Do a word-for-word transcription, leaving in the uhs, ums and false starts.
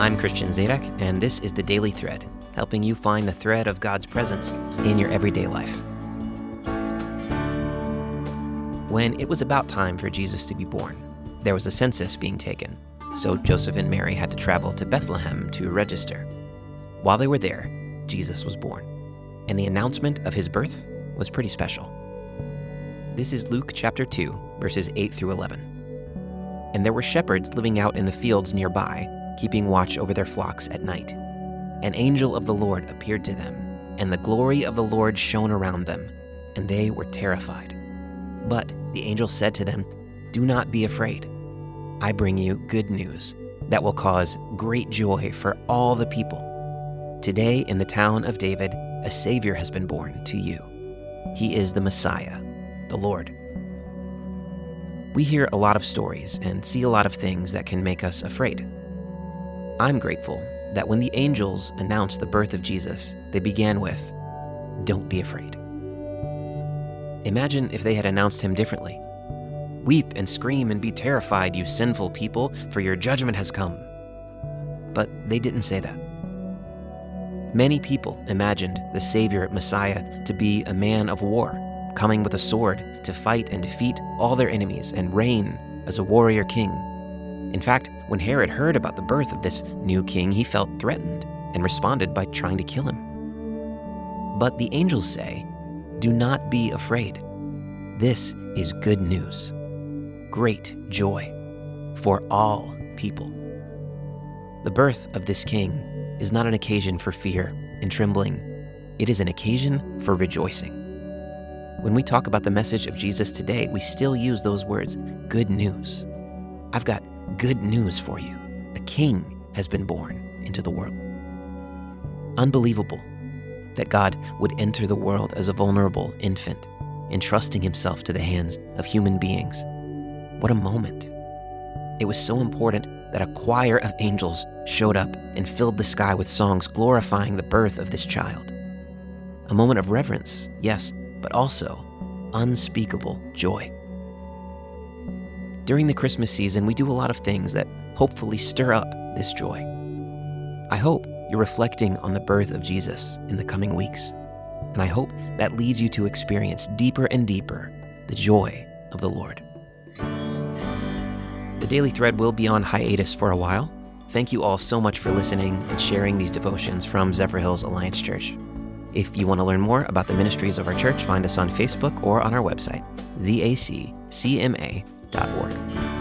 I'm Christian Zadek, and this is the Daily Thread, helping you find the thread of God's presence in your everyday life. When it was about time for Jesus to be born, there was a census being taken, so Joseph and Mary had to travel to Bethlehem to register. While they were there, Jesus was born, and the announcement of his birth was pretty special. This is Luke chapter two, verses eight through eleven. And there were shepherds living out in the fields nearby, keeping watch over their flocks at night. An angel of the Lord appeared to them, and the glory of the Lord shone around them, and they were terrified. But the angel said to them, "Do not be afraid. I bring you good news that will cause great joy for all the people. Today in the town of David, a Savior has been born to you. He is the Messiah, the Lord." We hear a lot of stories and see a lot of things that can make us afraid. I'm grateful that when the angels announced the birth of Jesus, they began with, "Don't be afraid." Imagine if they had announced him differently. "Weep and scream and be terrified, you sinful people, for your judgment has come." But they didn't say that. Many people imagined the Savior Messiah to be a man of war, coming with a sword to fight and defeat all their enemies and reign as a warrior king. In fact, when Herod heard about the birth of this new king, he felt threatened and responded by trying to kill him. But the angels say, "Do not be afraid. This is good news, great joy for all people." The birth of this king is not an occasion for fear and trembling. It is an occasion for rejoicing. When we talk about the message of Jesus today, we still use those words, good news. I've got good news for you. A king has been born into the world. Unbelievable that God would enter the world as a vulnerable infant, entrusting himself to the hands of human beings. What a moment. It was so important that a choir of angels showed up and filled the sky with songs glorifying the birth of this child. A moment of reverence, yes, but also unspeakable joy. During the Christmas season, we do a lot of things that hopefully stir up this joy. I hope you're reflecting on the birth of Jesus in the coming weeks, and I hope that leads you to experience deeper and deeper the joy of the Lord. The Daily Thread will be on hiatus for a while. Thank you all so much for listening and sharing these devotions from Zephyrhills Alliance Church. If you want to learn more about the ministries of our church, find us on Facebook or on our website, the a c c m a dot org.